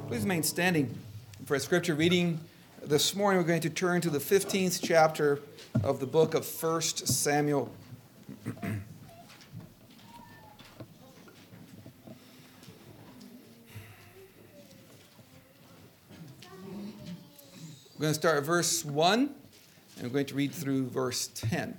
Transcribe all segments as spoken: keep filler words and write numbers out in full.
Please remain standing for a scripture reading. This morning we're going to turn to the fifteenth chapter of the book of First Samuel. We're going to start at verse one, and we're going to read through verse ten.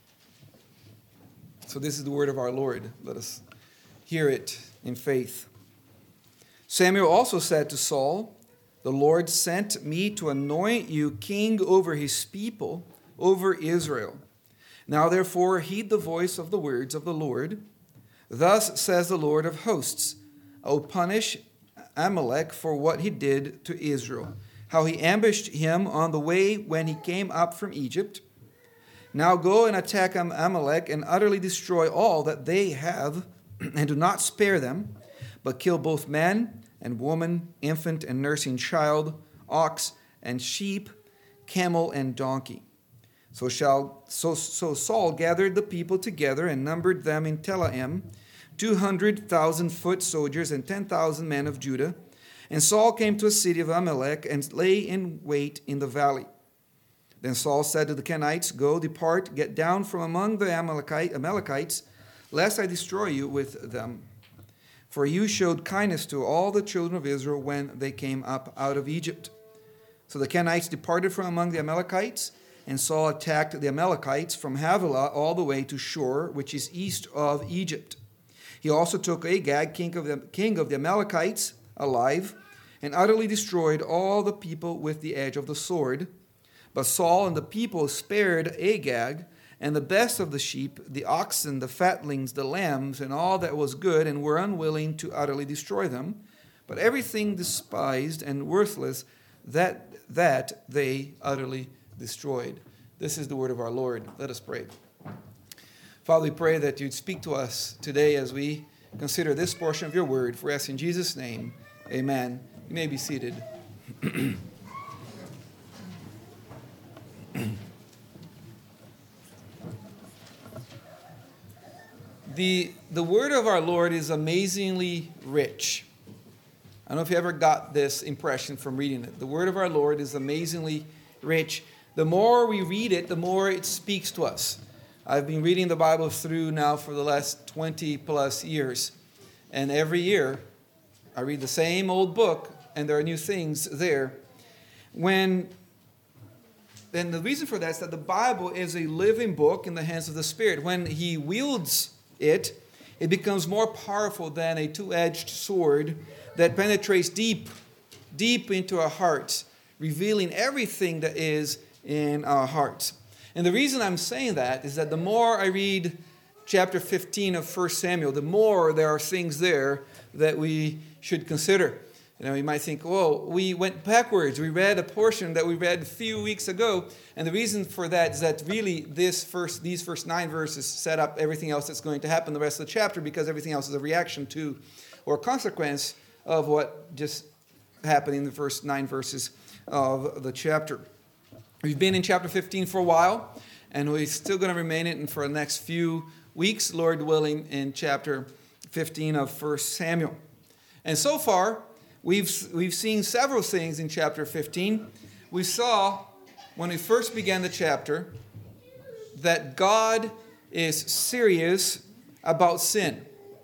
So this is the word of our Lord. Let us hear it in faith. Samuel also said to Saul, "The Lord sent me to anoint you king over his people, over Israel. Now therefore heed the voice of the words of the Lord. Thus says the Lord of hosts, I will punish Amalek for what he did to Israel, how he ambushed him on the way when he came up from Egypt. Now go and attack Amalek and utterly destroy all that they have, and do not spare them, but kill both man and woman, infant and nursing child, ox and sheep, camel and donkey." So shall so so Saul gathered the people together and numbered them in Telaim, two hundred thousand foot soldiers and ten thousand men of Judah. And Saul came to a city of Amalek and lay in wait in the valley. Then Saul said to the Kenites, "Go, depart, get down from among the Amalekite, Amalekites, lest I destroy you with them. For you showed kindness to all the children of Israel when they came up out of Egypt." So the Kenites departed from among the Amalekites, and Saul attacked the Amalekites from Havilah all the way to Shur, which is east of Egypt. He also took Agag, king of the, king of the Amalekites, alive, and utterly destroyed all the people with the edge of the sword. But Saul and the people spared Agag, and the best of the sheep, the oxen, the fatlings, the lambs, and all that was good, and were unwilling to utterly destroy them. But everything despised and worthless, that, that they utterly destroyed. This is the word of our Lord. Let us pray. Father, we pray that you'd speak to us today as we consider this portion of your word. For us in Jesus' name, amen. You may be seated. The, the word of our Lord is amazingly rich. I don't know if you ever got this impression from reading it. The word of our Lord is amazingly rich. The more we read it, the more it speaks to us. I've been reading the Bible through now for the last twenty plus years. And every year, I read the same old book, and there are new things there. When, and the reason for that is that the Bible is a living book in the hands of the Spirit. When He wields it, it becomes more powerful than a two-edged sword that penetrates deep, deep into our hearts, revealing everything that is in our hearts. And the reason I'm saying that is that the more I read chapter fifteen of First Samuel, the more there are things there that we should consider. You know, you might think, oh, we went backwards. We read a portion that we read a few weeks ago. And the reason for that is that really this first, these first nine verses set up everything else that's going to happen the rest of the chapter, because everything else is a reaction to or consequence of what just happened in the first nine verses of the chapter. We've been in chapter fifteen for a while, and we're still going to remain in it for the next few weeks, Lord willing, in chapter fifteen of First Samuel. And so far, We've, we've seen several things in chapter fifteen. We saw, when we first began the chapter, that God is serious about sin.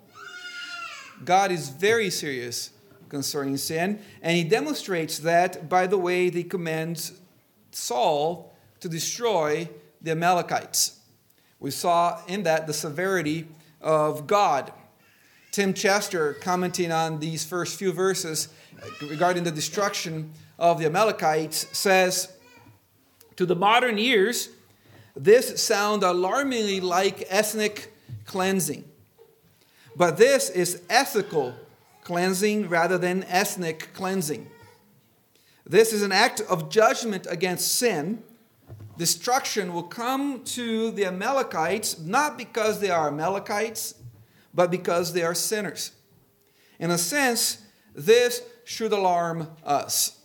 God is very serious concerning sin, and He demonstrates that by the way He commands Saul to destroy the Amalekites. We saw in that the severity of God. Tim Chester, commenting on these first few verses regarding the destruction of the Amalekites, says, "To the modern ears, this sounds alarmingly like ethnic cleansing. But this is ethical cleansing rather than ethnic cleansing. This is an act of judgment against sin. Destruction will come to the Amalekites not because they are Amalekites, but because they are sinners. In a sense, this should alarm us.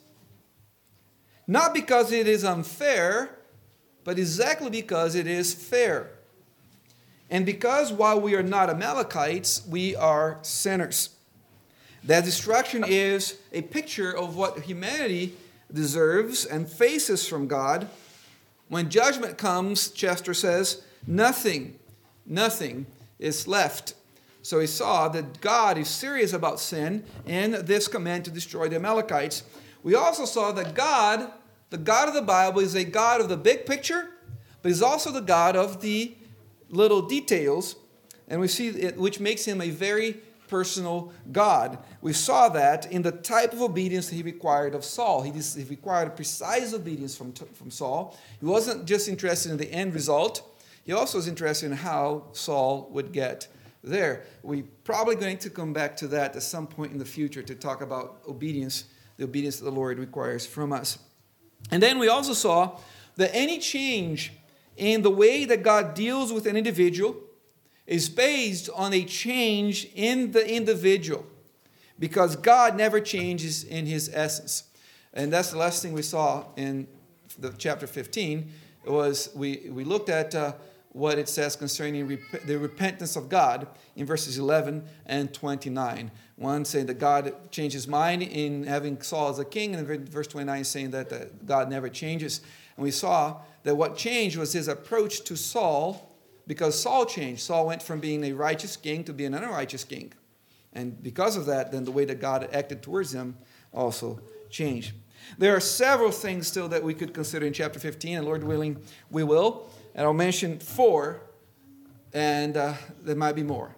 Not because it is unfair, but exactly because it is fair. And because while we are not Amalekites, we are sinners. That destruction is a picture of what humanity deserves and faces from God. When judgment comes, Chester says, nothing, nothing is left. So he saw that God is serious about sin and this command to destroy the Amalekites. We also saw that God, the God of the Bible, is a God of the big picture, but he's also the God of the little details, and we see it, which makes him a very personal God. We saw that in the type of obedience that he required of Saul. He, he required a precise obedience from, from Saul. He wasn't just interested in the end result. He also was interested in how Saul would get there. We're probably going to come back to that at some point in the future to talk about obedience, the obedience that the Lord requires from us. And then we also saw that any change in the way that God deals with an individual is based on a change in the individual, because God never changes in his essence. And that's the last thing we saw in the chapter fifteen. It was we, we looked at uh, what it says concerning rep- the repentance of God in verses eleven and twenty-nine. One saying that God changed his mind in having Saul as a king, and in verse twenty-nine saying that uh, God never changes. And we saw that what changed was his approach to Saul, because Saul changed. Saul went from being a righteous king to being an unrighteous king. And because of that, then the way that God acted towards him also changed. There are several things still that we could consider in chapter fifteen, and Lord willing, we will. And I'll mention four, and uh, there might be more.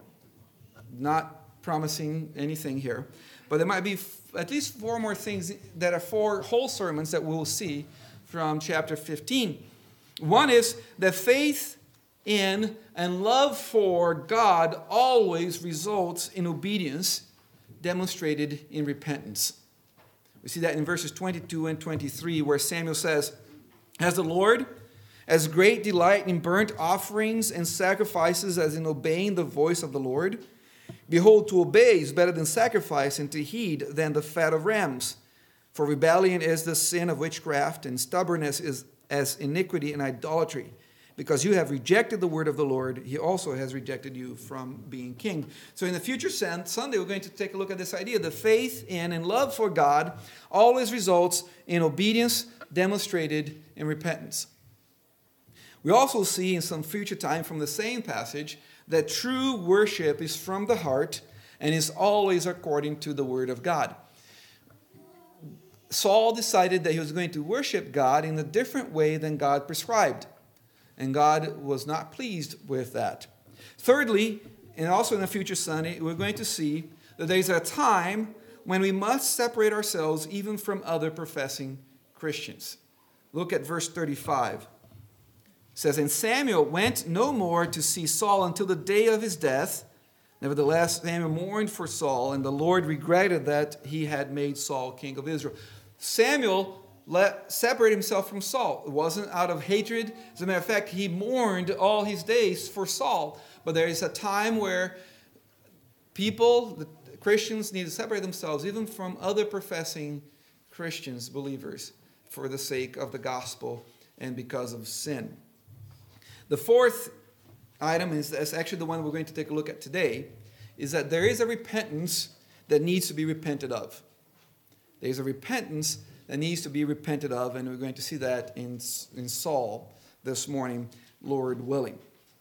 Not promising anything here, but there might be f- at least four more things that are four whole sermons that we will see from chapter fifteen. One is that faith in and love for God always results in obedience demonstrated in repentance. We see that in verses twenty-two and twenty-three, where Samuel says, "Has the Lord as great delight in burnt offerings and sacrifices as in obeying the voice of the Lord? Behold, to obey is better than sacrifice, and to heed than the fat of rams. For rebellion is the sin of witchcraft, and stubbornness is as iniquity and idolatry. Because you have rejected the word of the Lord, he also has rejected you from being king." So in the future Sunday, we're going to take a look at this idea. The faith in and love for God always results in obedience demonstrated in repentance. We also see in some future time from the same passage that true worship is from the heart and is always according to the word of God. Saul decided that he was going to worship God in a different way than God prescribed. And God was not pleased with that. Thirdly, and also in the future Sunday, we're going to see that there's a time when we must separate ourselves even from other professing Christians. Look at verse thirty-five. It says, "And Samuel went no more to see Saul until the day of his death. Nevertheless, Samuel mourned for Saul, and the Lord regretted that he had made Saul king of Israel." Samuel let separate himself from Saul. It wasn't out of hatred. As a matter of fact, he mourned all his days for Saul. But there is a time where people, the Christians, need to separate themselves even from other professing Christians, believers, for the sake of the gospel and because of sin. The fourth item is, is actually the one we're going to take a look at today, is that there is a repentance that needs to be repented of. There's a repentance that needs to be repented of, and we're going to see that in, in Saul this morning, Lord willing.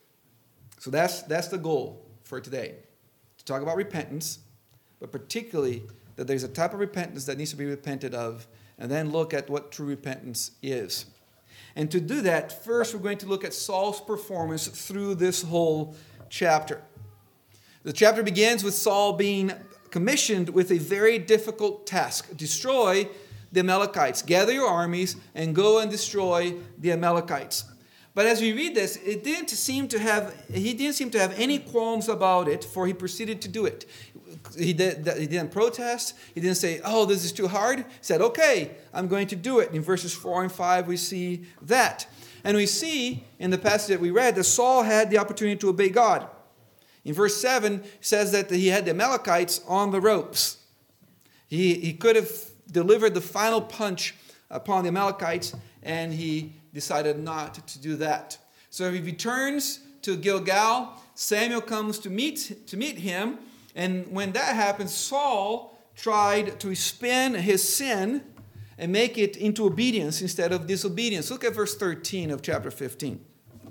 So that's, that's the goal for today, to talk about repentance, but particularly that there's a type of repentance that needs to be repented of, and then look at what true repentance is. And to do that, first we're going to look at Saul's performance through this whole chapter. The chapter begins with Saul being commissioned with a very difficult task: destroy the Amalekites. Gather your armies and go and destroy the Amalekites. But as we read this, it didn't seem to have he didn't seem to have any qualms about it, for he proceeded to do it. He, did, he didn't protest. He didn't say, "Oh, this is too hard." He said, "Okay, I'm going to do it." In verses four and five, we see that. And we see in the passage that we read that Saul had the opportunity to obey God. In verse seven, it says that he had the Amalekites on the ropes. He, he could have delivered the final punch upon the Amalekites, and he decided not to do that. So he returns to Gilgal. Samuel comes to meet, to meet him. And when that happens, Saul tried to spin his sin and make it into obedience instead of disobedience. Look at verse thirteen of chapter fifteen.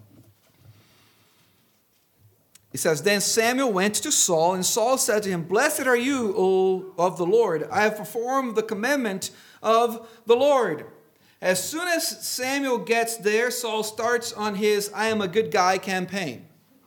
It says, Then Samuel went to Saul, and Saul said to him, Blessed are you, O of the Lord. I have performed the commandment of the Lord. As soon as Samuel gets there, Saul starts on his I am a good guy campaign.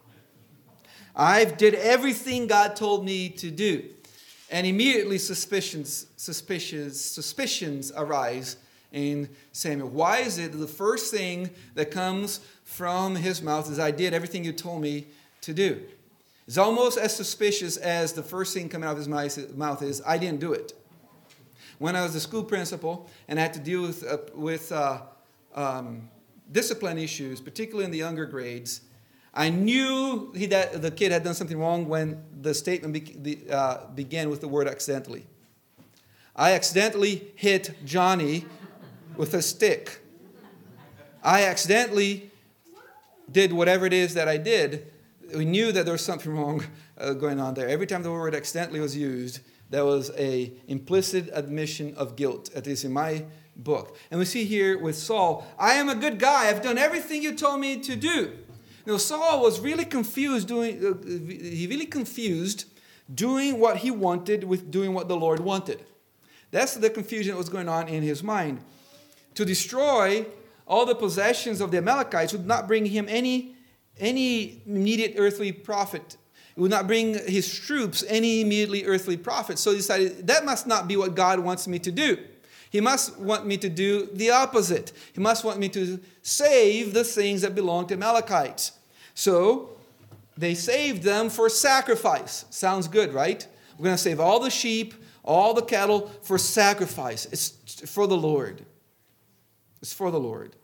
I did everything God told me to do. And immediately suspicions, suspicions, suspicions arise in Samuel. Why is it the first thing that comes from his mouth is I did everything you told me to do? It's almost as suspicious as the first thing coming out of his mouth is I didn't do it. When I was a school principal and I had to deal with, uh, with uh, um, discipline issues, particularly in the younger grades, I knew he, that the kid had done something wrong when the statement be, the, uh, began with the word accidentally. I accidentally hit Johnny with a stick. I accidentally did whatever it is that I did. We knew that there was something wrong uh, going on there. Every time the word accidentally was used, there was an implicit admission of guilt, at least in my book. And we see here with Saul, I am a good guy. I've done everything you told me to do. Now, Saul was really confused doing, uh, he really confused doing what he wanted with doing what the Lord wanted. That's the confusion that was going on in his mind. To destroy all the possessions of the Amalekites would not bring him any, any immediate earthly profit. It would not bring his troops any immediately earthly profit. So he decided, that must not be what God wants me to do. He must want me to do the opposite. He must want me to save the things that belong to Amalekites. So they saved them for sacrifice. Sounds good, right? We're going to save all the sheep, all the cattle for sacrifice. It's for the Lord. It's for the Lord.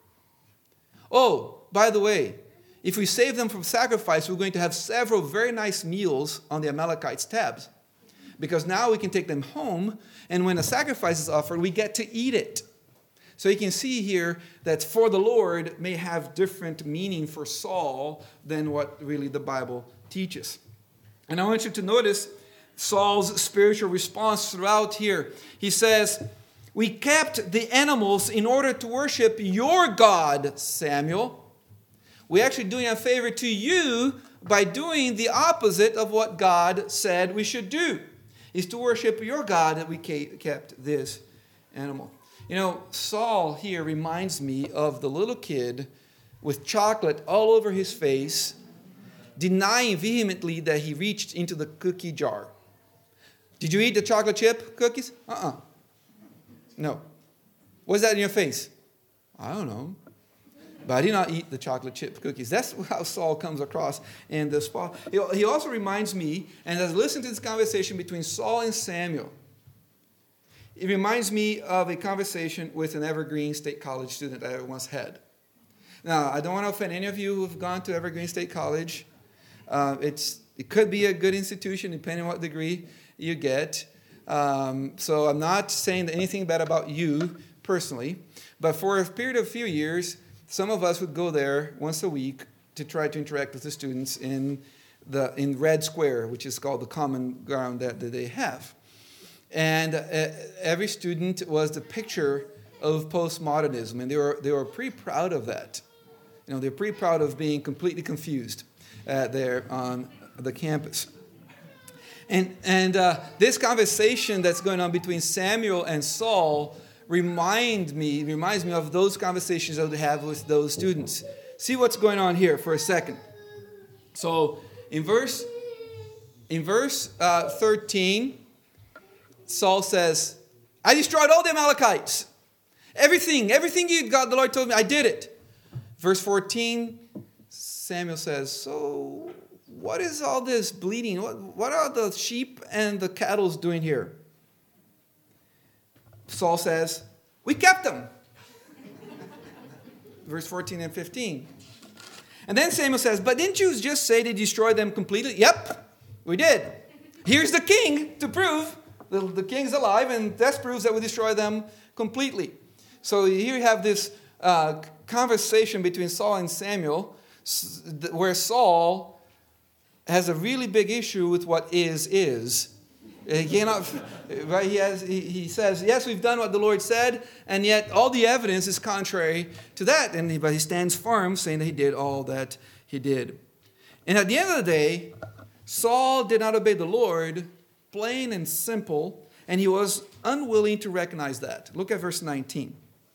Oh, by the way, if we save them from sacrifice, we're going to have several very nice meals on the Amalekites' tabs. Because now we can take them home, and when a sacrifice is offered, we get to eat it. So you can see here that for the Lord may have different meaning for Saul than what really the Bible teaches. And I want you to notice Saul's spiritual response throughout here. He says, we kept the animals in order to worship your God, Samuel. We're actually doing a favor to you by doing the opposite of what God said we should do. Is to worship your God that we kept this animal. You know, Saul here reminds me of the little kid with chocolate all over his face, denying vehemently that he reached into the cookie jar. Did you eat the chocolate chip cookies? Uh-uh. No. What's that in your face? I don't know. But I did not eat the chocolate chip cookies. That's how Saul comes across in this spot. He also reminds me, and as I listen to this conversation between Saul and Samuel, it reminds me of a conversation with an Evergreen State College student I once had. Now, I don't want to offend any of you who have gone to Evergreen State College. Uh, it's it could be a good institution depending on what degree you get. Um, so I'm not saying anything bad about you personally, but for a period of a few years, some of us would go there once a week to try to interact with the students in the in Red Square, which is called the common ground that, that they have. And uh, every student was the picture of postmodernism, and they were they were pretty proud of that. You know, they're pretty proud of being completely confused uh, there on the campus. And and uh, this conversation that's going on between Samuel and Saul remind me reminds me of those conversations I would have with those students. See what's going on here for a second. So in verse in verse uh, thirteen, Saul says, "I destroyed all the Amalekites. Everything, everything you God the Lord told me, I did it." Verse fourteen, Samuel says, "So what is all this bleeding? What what are the sheep and the cattle doing here?" Saul says, "We kept them." Verse fourteen and fifteen. And then Samuel says, "But didn't you just say they destroyed them completely?" "Yep, we did. Here's the king to prove the, the king's alive, and that proves that we destroy them completely." So here you have this uh, conversation between Saul and Samuel, where Saul has a really big issue with what is is. He cannot, right? He, has, he, he says, yes, we've done what the Lord said, and yet all the evidence is contrary to that. And he, but he stands firm, saying that he did all that he did. And at the end of the day, Saul did not obey the Lord, plain and simple, and he was unwilling to recognize that. Look at verse nineteen.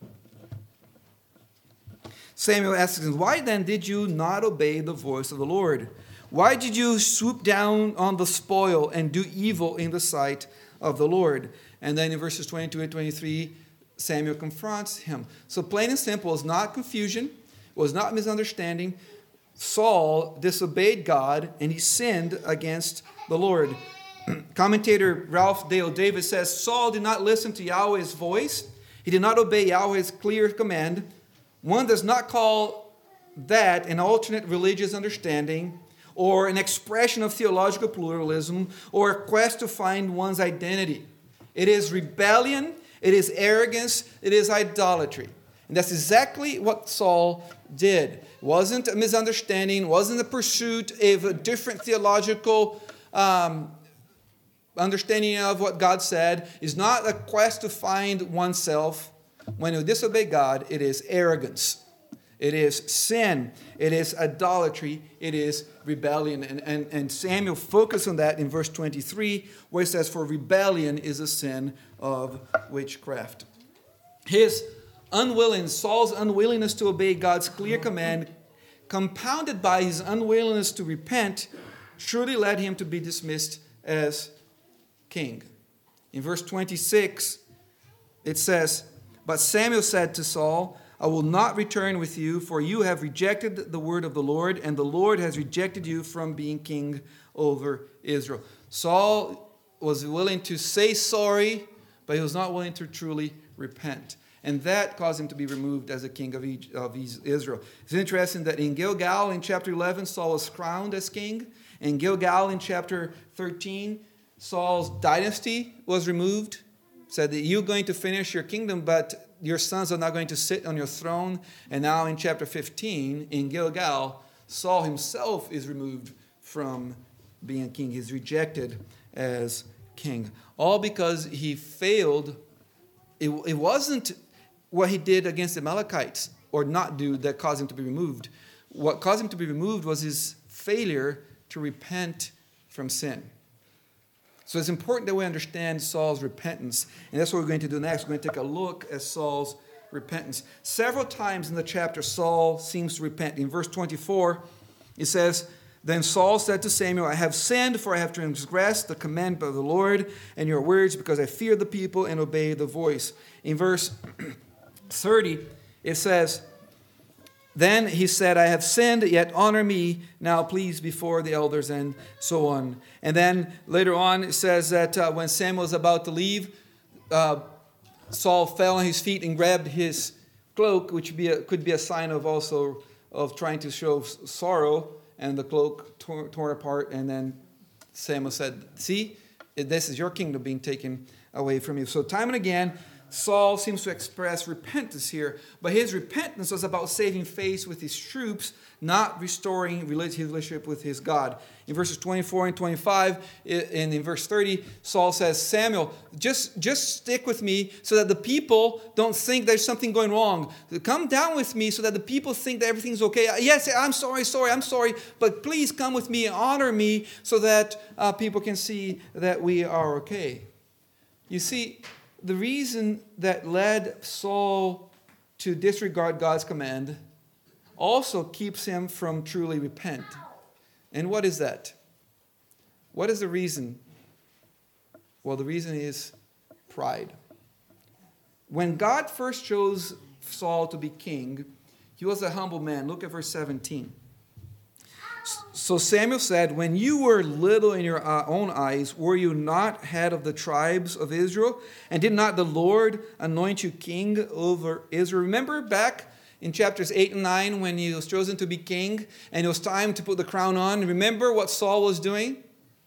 Samuel asks him, why then did you not obey the voice of the Lord? Why did you swoop down on the spoil and do evil in the sight of the Lord? And then in verses twenty-two and twenty-three, Samuel confronts him. So plain and simple, it was not confusion, it was not misunderstanding. Saul disobeyed God and he sinned against the Lord. Commentator Ralph Dale Davis says, Saul did not listen to Yahweh's voice. He did not obey Yahweh's clear command. One does not call that an alternate religious understanding or an expression of theological pluralism or a quest to find one's identity. It is rebellion, it is arrogance, it is idolatry. And that's exactly what Saul did. It wasn't a misunderstanding, wasn't a pursuit of a different theological um, understanding of what God said. It's not a quest to find oneself. When you disobey God, it is arrogance. It is sin. It is idolatry. It is rebellion. And, and, and Samuel focused on that in verse twenty-three, where it says, for rebellion is a sin of witchcraft. His unwilling, Saul's unwillingness to obey God's clear command, compounded by his unwillingness to repent, surely led him to be dismissed as king. In verse twenty-six, it says, but Samuel said to Saul, I will not return with you, for you have rejected the word of the Lord, and the Lord has rejected you from being king over Israel. Saul was willing to say sorry, but he was not willing to truly repent. And that caused him to be removed as a king of Israel. It's interesting that in Gilgal, in chapter eleven, Saul was crowned as king. In Gilgal, in chapter thirteen, Saul's dynasty was removed. Said that you're going to finish your kingdom, but your sons are not going to sit on your throne. And now in chapter fifteen, in Gilgal, Saul himself is removed from being king. He's rejected as king. All because he failed. It, it wasn't what he did against the Amalekites or not do that caused him to be removed. What caused him to be removed was his failure to repent from sin. So it's important that we understand Saul's repentance. And that's what we're going to do next. We're going to take a look at Saul's repentance. Several times in the chapter, Saul seems to repent. In verse twenty-four, it says, then Saul said to Samuel, I have sinned, for I have transgressed the commandment of the Lord and your words, because I fear the people and obey the voice. In verse thirty, it says, then he said, I have sinned, yet honor me now, please, before the elders, and so on. And then later on, it says that uh, when Samuel was about to leave, uh, Saul fell on his feet and grabbed his cloak, which be a, could be a sign of also of trying to show sorrow, and the cloak torn, torn apart. And then Samuel said, see, this is your kingdom being taken away from you. So time and again, Saul seems to express repentance here, but his repentance was about saving face with his troops, not restoring his relationship with his God. In verses twenty-four and twenty-five, and in verse thirty, Saul says, Samuel, just, just stick with me so that the people don't think there's something going wrong. Come down with me so that the people think that everything's okay. Yes, I'm sorry, sorry, I'm sorry, but please come with me and honor me so that uh, people can see that we are okay. You see, the reason that led Saul to disregard God's command also keeps him from truly repent. And what is that? What is the reason? Well, the reason is pride. When God first chose Saul to be king, he was a humble man. Look at verse seventeen. So Samuel said, when you were little in your own eyes, were you not head of the tribes of Israel? And did not the Lord anoint you king over Israel? Remember back in chapters eight and nine when he was chosen to be king and it was time to put the crown on? Remember what Saul was doing?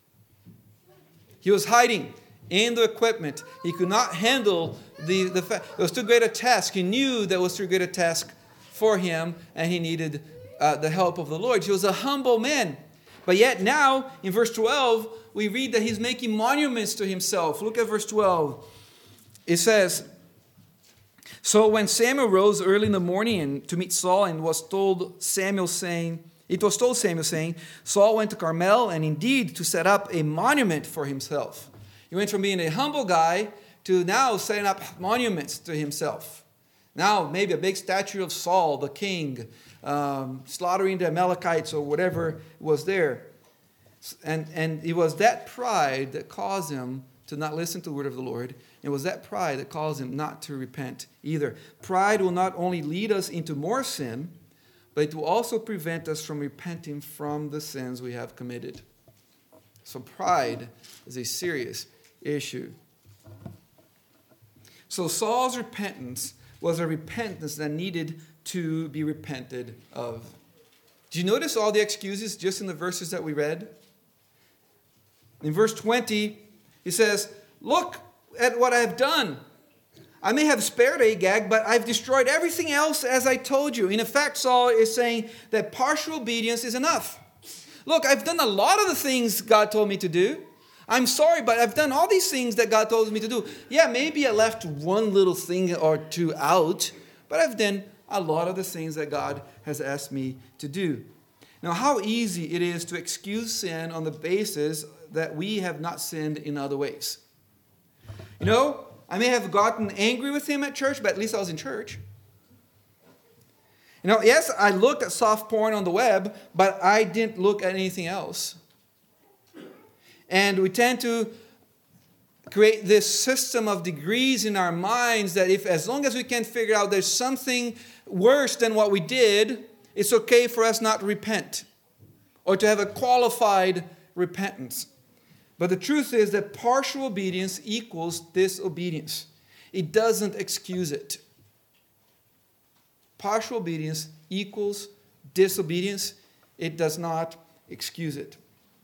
He was hiding in the equipment. He could not handle the, the fact. It was too great a task. He knew that was too great a task for him and he needed Uh, the help of the Lord. He was a humble man. But yet now, in verse twelve, we read that he's making monuments to himself. Look at verse twelve. It says, "So when Samuel rose early in the morning to meet Saul, and was told Samuel saying, it was told Samuel saying, Saul went to Carmel, and indeed to set up a monument for himself." He went from being a humble guy to now setting up monuments to himself. Now maybe a big statue of Saul, the king, um, slaughtering the Amalekites or whatever was there. And, and it was that pride that caused him to not listen to the word of the Lord. It was that pride that caused him not to repent either. Pride will not only lead us into more sin, but it will also prevent us from repenting from the sins we have committed. So pride is a serious issue. So Saul's repentance was a repentance that needed to be repented of. Do you notice all the excuses just in the verses that we read? In verse twenty, he says, "Look at what I have done. I may have spared Agag, but I've destroyed everything else as I told you." In effect, Saul is saying that partial obedience is enough. Look, I've done a lot of the things God told me to do. I'm sorry, but I've done all these things that God told me to do. Yeah, maybe I left one little thing or two out, but I've done a lot of the things that God has asked me to do. Now, how easy it is to excuse sin on the basis that we have not sinned in other ways. You know, I may have gotten angry with him at church, but at least I was in church. You know, yes, I looked at soft porn on the web, but I didn't look at anything else. And we tend to create this system of degrees in our minds that if, as long as we can figure out there's something worse than what we did, it's okay for us not to repent or to have a qualified repentance. But the truth is that partial obedience equals disobedience. It doesn't excuse it. Partial obedience equals disobedience. It does not excuse it.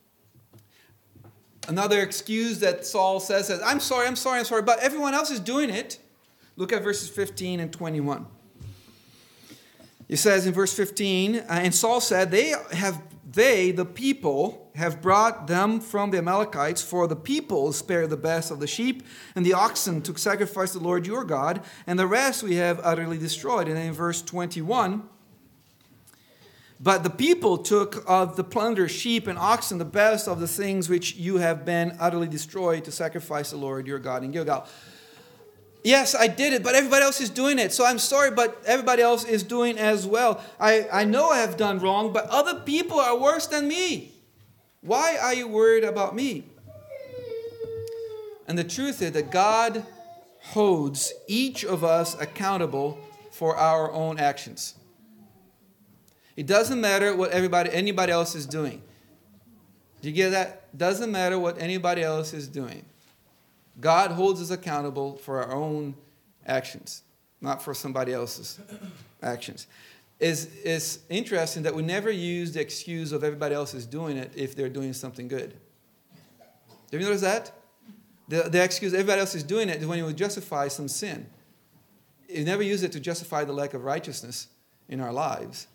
Another excuse that Saul says is, I'm sorry, I'm sorry, I'm sorry, but everyone else is doing it. Look at verses fifteen and twenty-one. It says in verse fifteen, and Saul said, they have they, the people, have brought them from the Amalekites, for the people spared the best of the sheep and the oxen to sacrifice the Lord your God, and the rest we have utterly destroyed. And then in verse twenty-one, but the people took of the plunder, sheep and oxen, the best of the things which you have been utterly destroyed, to sacrifice the Lord your God in Gilgal. Yes, I did it, but everybody else is doing it. So I'm sorry, but everybody else is doing as well. I, I know I have done wrong, but other people are worse than me. Why are you worried about me? And the truth is that God holds each of us accountable for our own actions. It doesn't matter what everybody, anybody else is doing. Do you get that? Doesn't matter what anybody else is doing. God holds us accountable for our own actions, not for somebody else's actions. It's, it's interesting that we never use the excuse of everybody else is doing it if they're doing something good. Have you noticed that? The, the excuse everybody else is doing it is when you would justify some sin. You never use it to justify the lack of righteousness in our lives.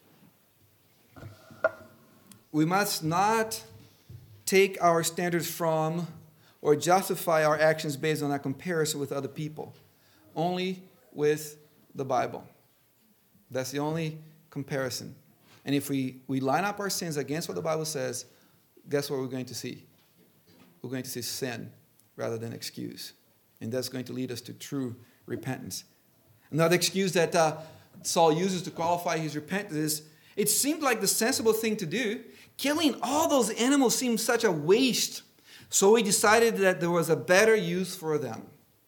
We must not take our standards from or justify our actions based on our comparison with other people. Only with the Bible. That's the only comparison. And if we, we line up our sins against what the Bible says, guess what we're going to see? We're going to see sin rather than excuse. And that's going to lead us to true repentance. Another excuse that uh, Saul uses to qualify his repentance is, it seemed like the sensible thing to do. Killing all those animals seemed such a waste. So he decided that there was a better use for them.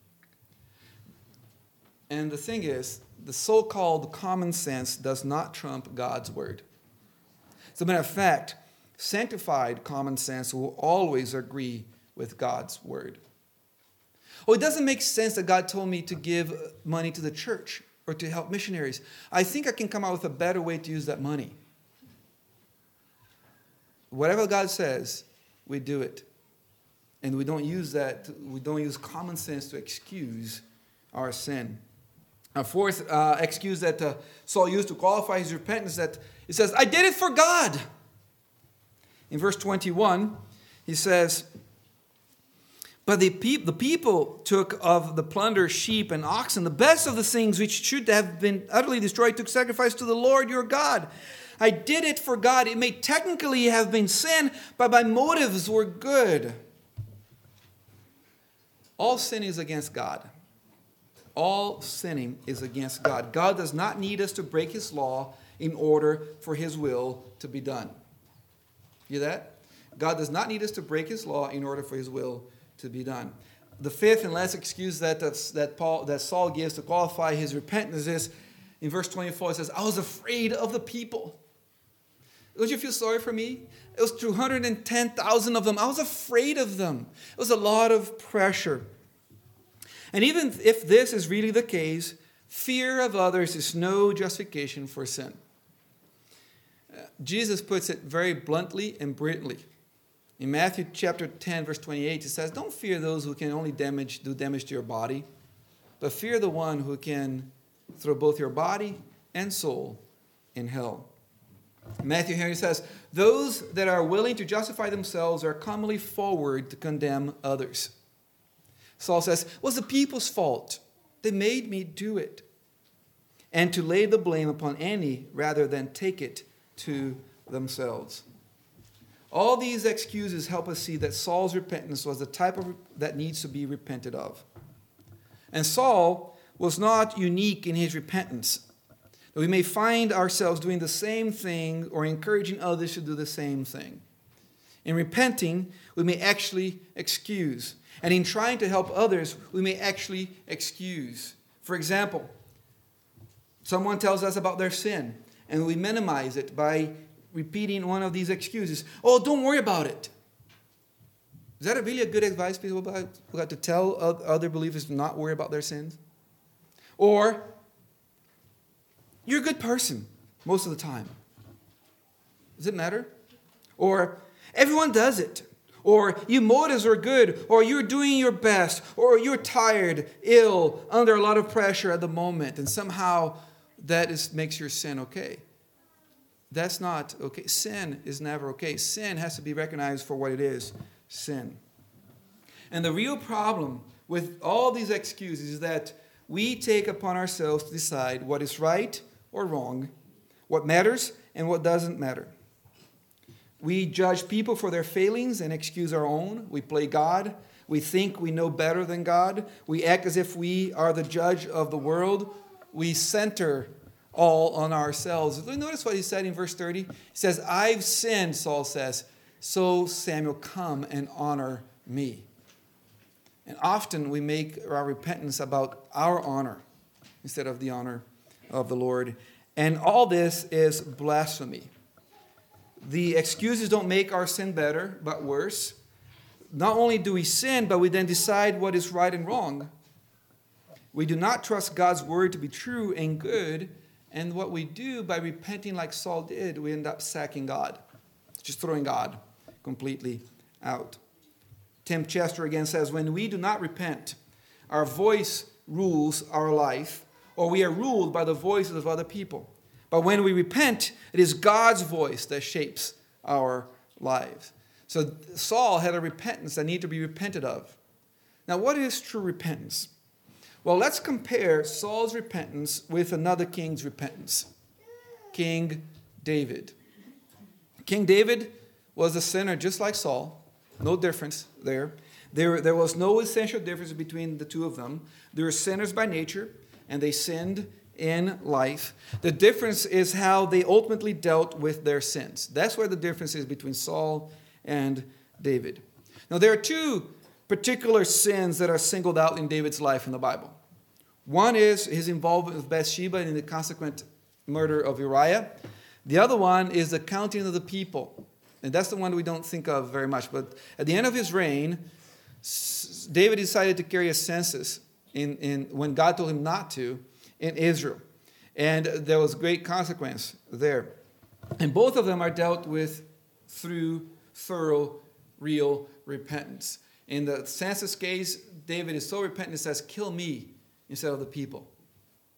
And the thing is, the so-called common sense does not trump God's word. As a matter of fact, sanctified common sense will always agree with God's word. Oh, it doesn't make sense that God told me to give money to the church or to help missionaries. I think I can come out with a better way to use that money. Whatever God says, we do it. And we don't use that, we don't use common sense to excuse our sin. A fourth uh, excuse that uh, Saul used to qualify his repentance, that it says, I did it for God. In verse twenty-one, he says, But the, peop- the people took of the plunder sheep and oxen, the best of the things which should have been utterly destroyed, took sacrifice to the Lord your God. I did it for God. It may technically have been sin, but my motives were good. All sin is against God. All sinning is against God. God does not need us to break his law in order for his will to be done. You hear that? God does not need us to break his law in order for his will to be done. The fifth and last excuse that, that, Paul, that Saul gives to qualify his repentance is, in verse twenty-four, it says, I was afraid of the people. Don't you feel sorry for me? It was two hundred ten thousand of them. I was afraid of them. It was a lot of pressure. And even if this is really the case, fear of others is no justification for sin. Uh, Jesus puts it very bluntly and brilliantly. In Matthew chapter ten, verse twenty-eight, he says, don't fear those who can only damage, do damage to your body, but fear the one who can throw both your body and soul in hell. Matthew Henry says, those that are willing to justify themselves are commonly forward to condemn others. Saul says, it was the people's fault. They made me do it. And to lay the blame upon any rather than take it to themselves. All these excuses help us see that Saul's repentance was the type of that needs to be repented of. And Saul was not unique in his repentance. We may find ourselves doing the same thing or encouraging others to do the same thing. In repenting, we may actually excuse. And in trying to help others, we may actually excuse. For example, someone tells us about their sin, and we minimize it by repeating one of these excuses. Oh, don't worry about it. Is that really a good advice people got to tell other believers to not worry about their sins? Or, you're a good person most of the time. Does it matter? Or, everyone does it. Or, your motives are good. Or, you're doing your best. Or, you're tired, ill, under a lot of pressure at the moment. And somehow that is, makes your sin okay. That's not okay. Sin is never okay. Sin has to be recognized for what it is, sin. And the real problem with all these excuses is that we take upon ourselves to decide what is right or wrong, what matters and what doesn't matter. We judge people for their failings and excuse our own. We play God. We think we know better than God. We act as if we are the judge of the world. We center all on ourselves. Do you notice what he said in verse thirty? He says, I've sinned, Saul says, so Samuel, come and honor me. And often we make our repentance about our honor instead of the honor of the Lord. And all this is blasphemy. The excuses don't make our sin better, but worse. Not only do we sin, but we then decide what is right and wrong. We do not trust God's word to be true and good. And what we do by repenting like Saul did, we end up sacking God. Just throwing God completely out. Tim Chester again says, when we do not repent, our voice rules our life, or we are ruled by the voices of other people. But when we repent, it is God's voice that shapes our lives. So Saul had a repentance that needed to be repented of. Now, what is true repentance? Well, let's compare Saul's repentance with another king's repentance. King David. King David was a sinner just like Saul. No difference there. There, there was no essential difference between the two of them. They were sinners by nature, and they sinned in life. The difference is how they ultimately dealt with their sins. That's where the difference is between Saul and David. Now, there are two particular sins that are singled out in David's life in the Bible. One is his involvement with Bathsheba in the consequent murder of Uriah. The other one is the counting of the people. And that's the one we don't think of very much. But at the end of his reign, David decided to carry a census in, in, when God told him not to in Israel. And there was great consequence there. And both of them are dealt with through thorough, real repentance. In the census case, David is so repentant, he says, kill me instead of the people.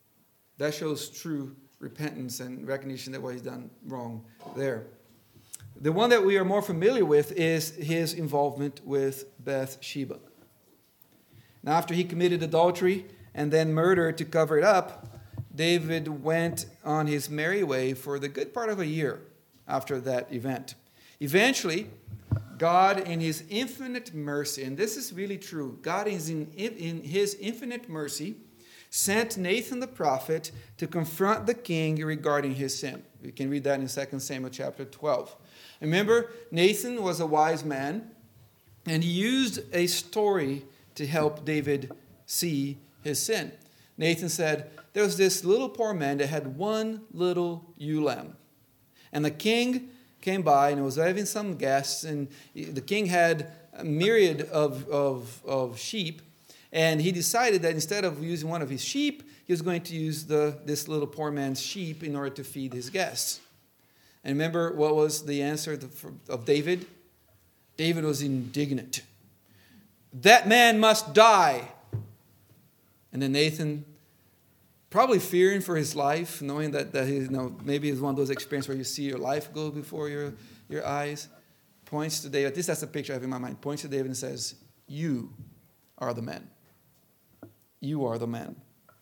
That shows true repentance and recognition that what he's done wrong there. The one that we are more familiar with is his involvement with Bathsheba. Now, after he committed adultery and then murder to cover it up, David went on his merry way for the good part of a year after that event. Eventually, God in his infinite mercy, and this is really true, God is in, in his infinite mercy sent Nathan the prophet to confront the king regarding his sin. We can read that in Second Samuel chapter twelve. Remember, Nathan was a wise man, and he used a story to help David see his sin. Nathan said, there was this little poor man that had one little ewe lamb. And the king came by and was having some guests, and the king had a myriad of, of, of sheep, and he decided that instead of using one of his sheep, he was going to use the, this little poor man's sheep in order to feed his guests. And remember what was the answer of David? David was indignant. That man must die. And then Nathan, probably fearing for his life, knowing that, that he, you know, maybe it's one of those experiences where you see your life go before your, your eyes, points to David. At least that's the picture I have in my mind. Points to David and says, you are the man. You are the man.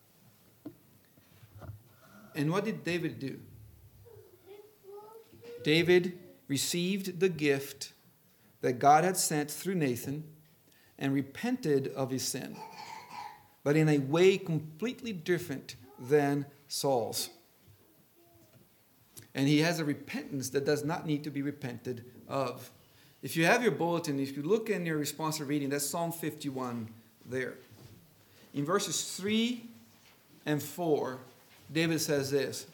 And what did David do? David received the gift that God had sent through Nathan and repented of his sin, but in a way completely different than Saul's. And he has a repentance that does not need to be repented of. If you have your bulletin, if you look in your responsive reading, that's Psalm fifty-one there. In verses three and four, David says this,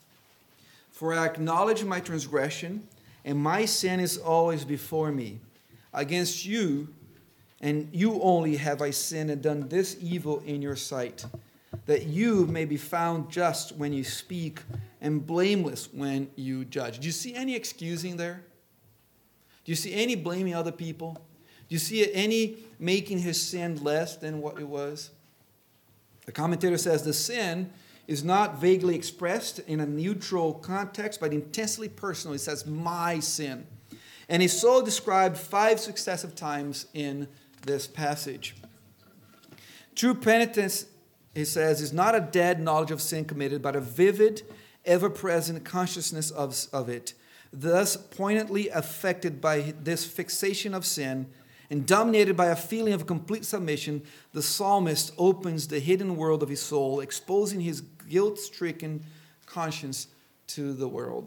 for I acknowledge my transgression, and my sin is always before me. Against you, and you only have I sinned and done this evil in your sight, that you may be found just when you speak and blameless when you judge. Do you see any excusing there? Do you see any blaming other people? Do you see any making his sin less than what it was? The commentator says the sin is not vaguely expressed in a neutral context, but intensely personal. It says, my sin. And it's so described five successive times in this passage. True penitence, he says, is not a dead knowledge of sin committed, but a vivid, ever-present consciousness of, of it. Thus, poignantly affected by this fixation of sin and dominated by a feeling of complete submission, the psalmist opens the hidden world of his soul, exposing his guilt-stricken conscience to the world.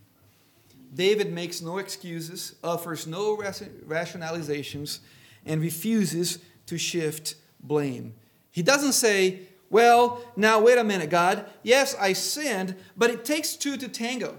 David makes no excuses, offers no rationalizations, and refuses to shift blame. He doesn't say, well, now wait a minute, God. Yes, I sinned, but it takes two to tango.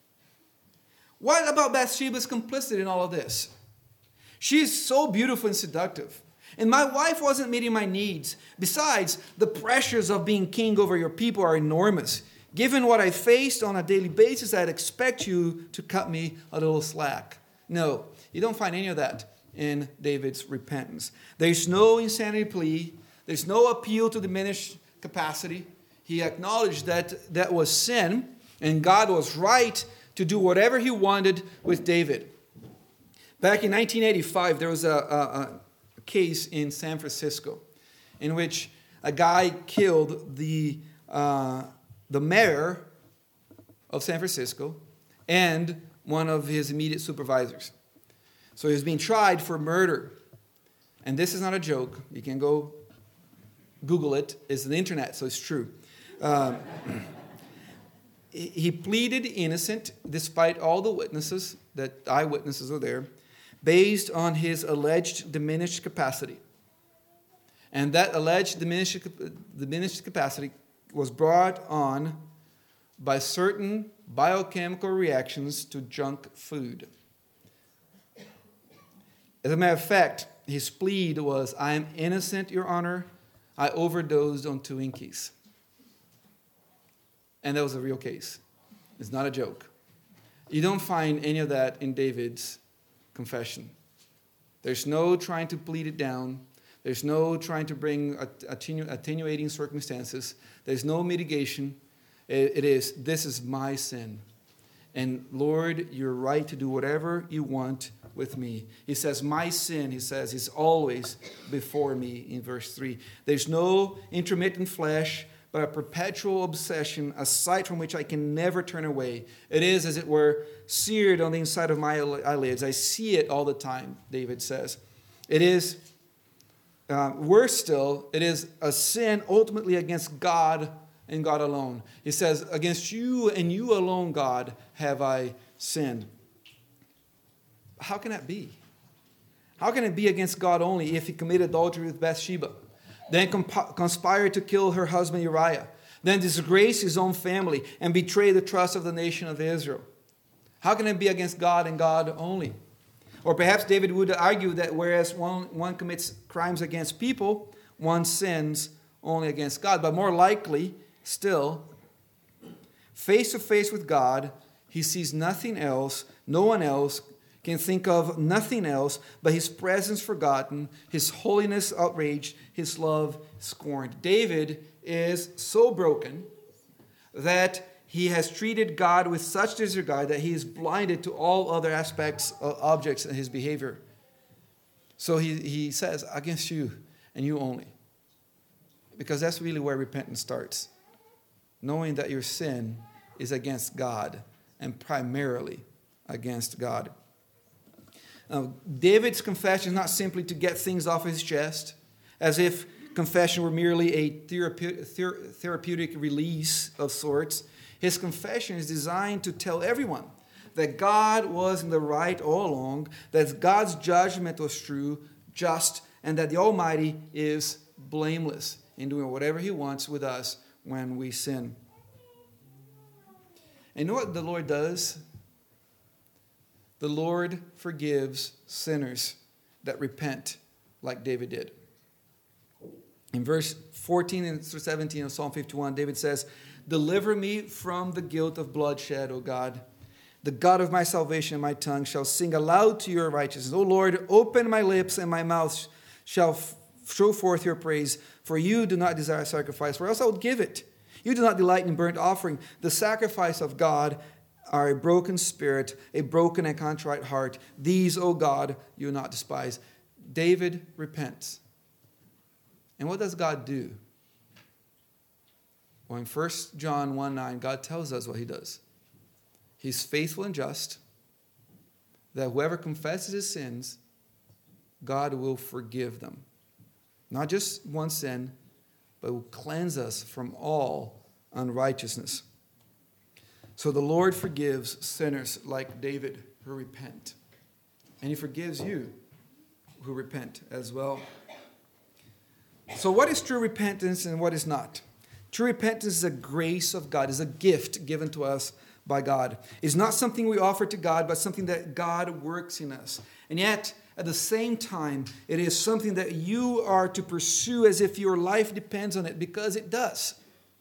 What about Bathsheba's complicity in all of this? She's so beautiful and seductive. And my wife wasn't meeting my needs. Besides, the pressures of being king over your people are enormous. Given what I faced on a daily basis, I'd expect you to cut me a little slack. No, you don't find any of that in David's repentance. There's no insanity plea. There's no appeal to diminished capacity. He acknowledged that that was sin, and God was right to do whatever he wanted with David. Back in nineteen eighty-five, there was a, a, a case in San Francisco in which a guy killed the, uh, the mayor of San Francisco and one of his immediate supervisors. So he was being tried for murder. And this is not a joke. You can go Google it. It's the internet, so it's true. Um, he pleaded innocent despite all the witnesses, that eyewitnesses are there, based on his alleged diminished capacity. And that alleged diminished, diminished capacity was brought on by certain biochemical reactions to junk food. As a matter of fact, his plea was, I am innocent, Your Honor. I overdosed on Twinkies. And that was a real case. It's not a joke. You don't find any of that in David's confession. There's no trying to plead it down. There's no trying to bring attenu- attenuating circumstances. There's no mitigation. It, it is, this is my sin. And Lord, you're right to do whatever you want with me. He says, my sin, he says, is always before me in verse three. There's no intermittent flesh, but a perpetual obsession, a sight from which I can never turn away. It is, as it were, seared on the inside of my eyelids. I see it all the time, David says. It is, uh, worse still, it is a sin ultimately against God and God alone. He says, against you and you alone, God, have I sinned. How can that be? How can it be against God only if he committed adultery with Bathsheba, then comp- conspired to kill her husband Uriah, then disgrace his own family and betray the trust of the nation of Israel? How can it be against God and God only? Or perhaps David would argue that whereas one, one commits crimes against people, one sins only against God. But more likely still, face to face with God, he sees nothing else, no one else, can think of nothing else but his presence forgotten, his holiness outraged, his love scorned. David is so broken that he has treated God with such disregard that he is blinded to all other aspects, uh, objects in his behavior. So he, he says, against you and you only. Because that's really where repentance starts. Knowing that your sin is against God and primarily against God. Now, David's confession is not simply to get things off his chest, as if confession were merely a therape- therapeutic release of sorts. His confession is designed to tell everyone that God was in the right all along, that God's judgment was true, just, and that the Almighty is blameless in doing whatever he wants with us when we sin. And you know what the Lord does? The Lord forgives sinners that repent like David did. In verse fourteen and seventeen of Psalm fifty-one, David says, deliver me from the guilt of bloodshed, O God. The God of my salvation, my tongue shall sing aloud to your righteousness. O Lord, open my lips, and my mouth shall f- show forth your praise. For you do not desire sacrifice, or else I would give it. You do not delight in burnt offering. The sacrifice of God are a broken spirit, a broken and contrite heart. These, O God, you will not despise. David repents. And what does God do? Well, in First John one nine, God tells us what he does. He's faithful and just, that whoever confesses his sins, God will forgive them. Not just one sin, but will cleanse us from all unrighteousness. So the Lord forgives sinners like David who repent. And he forgives you who repent as well. So what is true repentance and what is not? True repentance is a grace of God, is a gift given to us by God. It's not something we offer to God, but something that God works in us. And yet, at the same time, it is something that you are to pursue as if your life depends on it, because it does.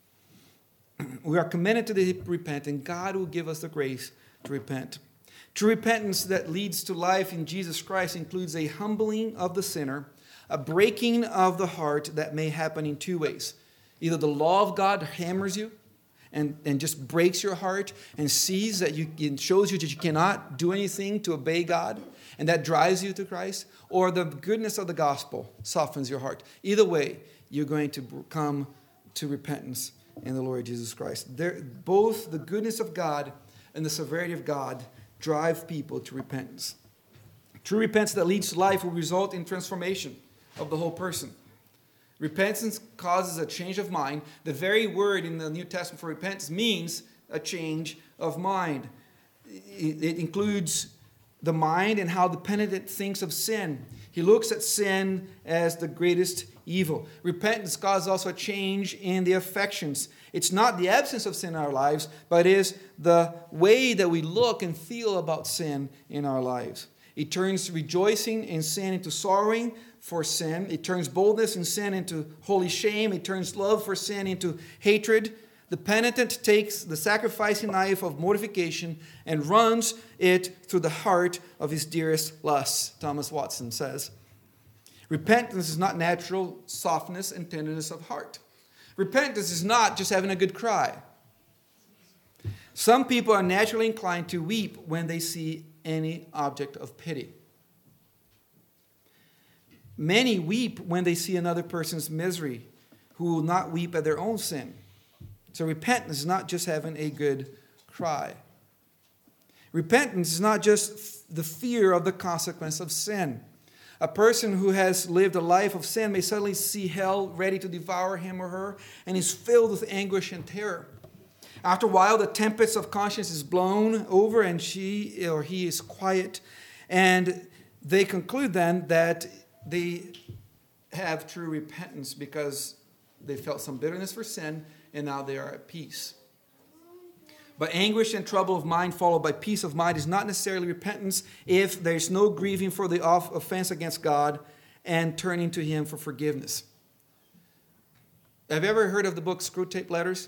We are commanded to repent, and God will give us the grace to repent. True repentance that leads to life in Jesus Christ includes a humbling of the sinner, a breaking of the heart that may happen in two ways. Either the law of God hammers you and, and just breaks your heart and sees that you, it shows you that you cannot do anything to obey God, and that drives you to Christ, or the goodness of the gospel softens your heart. Either way, you're going to come to repentance in the Lord Jesus Christ. There, both the goodness of God and the severity of God drive people to repentance. True repentance that leads to life will result in transformation of the whole person. Repentance causes a change of mind. The very word in the New Testament for repentance means a change of mind. It, it includes the mind and how the penitent thinks of sin. He looks at sin as the greatest evil. Repentance causes also a change in the affections. It's not the absence of sin in our lives, but it is the way that we look and feel about sin in our lives. It turns rejoicing in sin into sorrowing for sin. It turns boldness in sin into holy shame. It turns love for sin into hatred. The penitent takes the sacrificing knife of mortification and runs it through the heart of his dearest lusts, Thomas Watson says. Repentance is not natural softness and tenderness of heart. Repentance is not just having a good cry. Some people are naturally inclined to weep when they see any object of pity. Many weep when they see another person's misery, who will not weep at their own sin. So repentance is not just having a good cry. Repentance is not just the fear of the consequence of sin. A person who has lived a life of sin may suddenly see hell ready to devour him or her and is filled with anguish and terror. After a while, the tempest of conscience is blown over and she or he is quiet. And they conclude then that they have true repentance because they felt some bitterness for sin and now they are at peace. But anguish and trouble of mind followed by peace of mind is not necessarily repentance if there's no grieving for the offense against God and turning to Him for forgiveness. Have you ever heard of the book Screwtape Letters?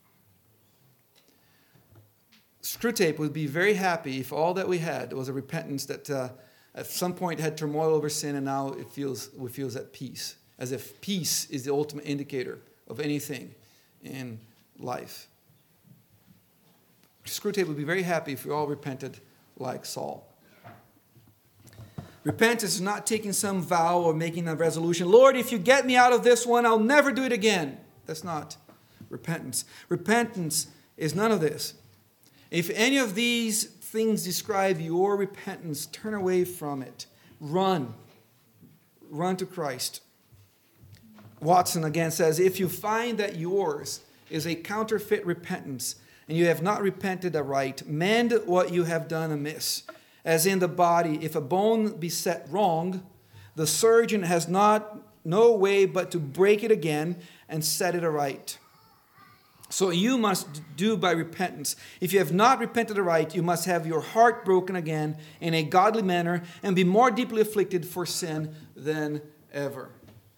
Screwtape would be very happy if all that we had was a repentance that uh, at some point had turmoil over sin and now it feels, it feels at peace. As if peace is the ultimate indicator of anything in life. Screwtape would be very happy if we all repented like Saul. Repentance is not taking some vow or making a resolution. Lord, if you get me out of this one, I'll never do it again. That's not repentance. Repentance is none of this. If any of these things describe your repentance, turn away from it. Run. Run to Christ. Watson again says, if you find that yours is a counterfeit repentance, and you have not repented aright, mend what you have done amiss. As in the body, if a bone be set wrong, the surgeon has not no way but to break it again and set it aright. So you must do by repentance. If you have not repented aright, you must have your heart broken again in a godly manner and be more deeply afflicted for sin than ever.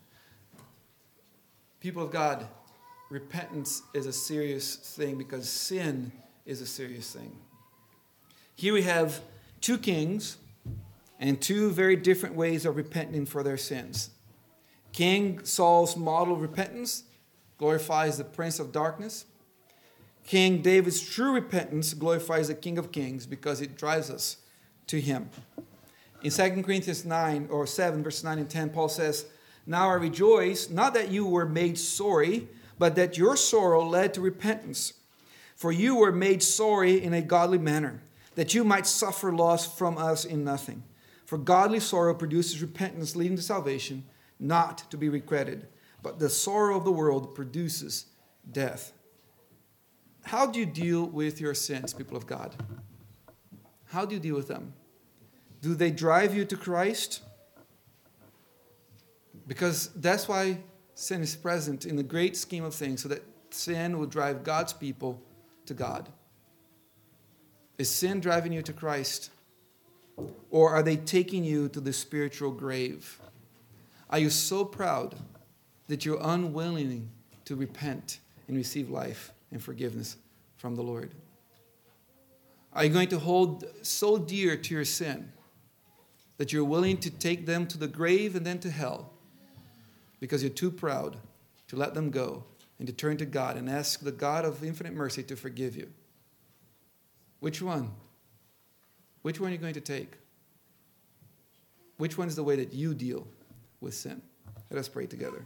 People of God, repentance is a serious thing because sin is a serious thing. Here we have two kings and two very different ways of repenting for their sins. King Saul's model of repentance glorifies the prince of darkness. King David's true repentance glorifies the King of Kings because it drives us to him. In Second Corinthians nine or seven, verses nine and ten, Paul says, now I rejoice, not that you were made sorry, but that your sorrow led to repentance. For you were made sorry in a godly manner, that you might suffer loss from us in nothing. For godly sorrow produces repentance leading to salvation, not to be regretted. But the sorrow of the world produces death. How do you deal with your sins, people of God? How do you deal with them? Do they drive you to Christ? Because that's why sin is present in the great scheme of things, so that sin will drive God's people to God. Is sin driving you to Christ? Or are they taking you to the spiritual grave? Are you so proud that you're unwilling to repent and receive life and forgiveness from the Lord? Are you going to hold so dear to your sin that you're willing to take them to the grave and then to hell because you're too proud to let them go and to turn to God and ask the God of infinite mercy to forgive you? Which one? Which one are you going to take? Which one is the way that you deal with sin? Let us pray together.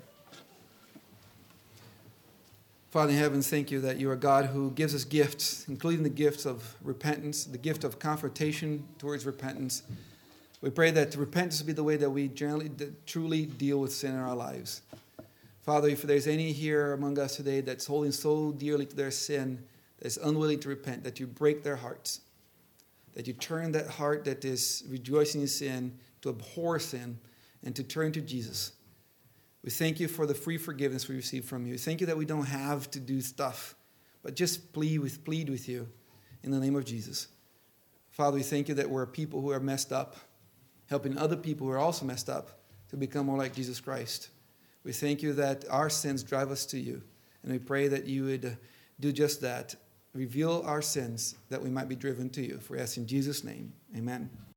Father in heaven, thank you that you are God who gives us gifts, including the gifts of repentance, the gift of confrontation towards repentance. We pray that repentance be the way that we generally, truly deal with sin in our lives. Father, if there's any here among us today that's holding so dearly to their sin, that's unwilling to repent, that you break their hearts, that you turn that heart that is rejoicing in sin to abhor sin and to turn to Jesus. We thank you for the free forgiveness we receive from you. Thank you that we don't have to do stuff, but just plead with, plead with you in the name of Jesus. Father, we thank you that we're people who are messed up, helping other people who are also messed up to become more like Jesus Christ. We thank you that our sins drive us to you, and we pray that you would do just that. Reveal our sins that we might be driven to you. For us in Jesus' name, amen.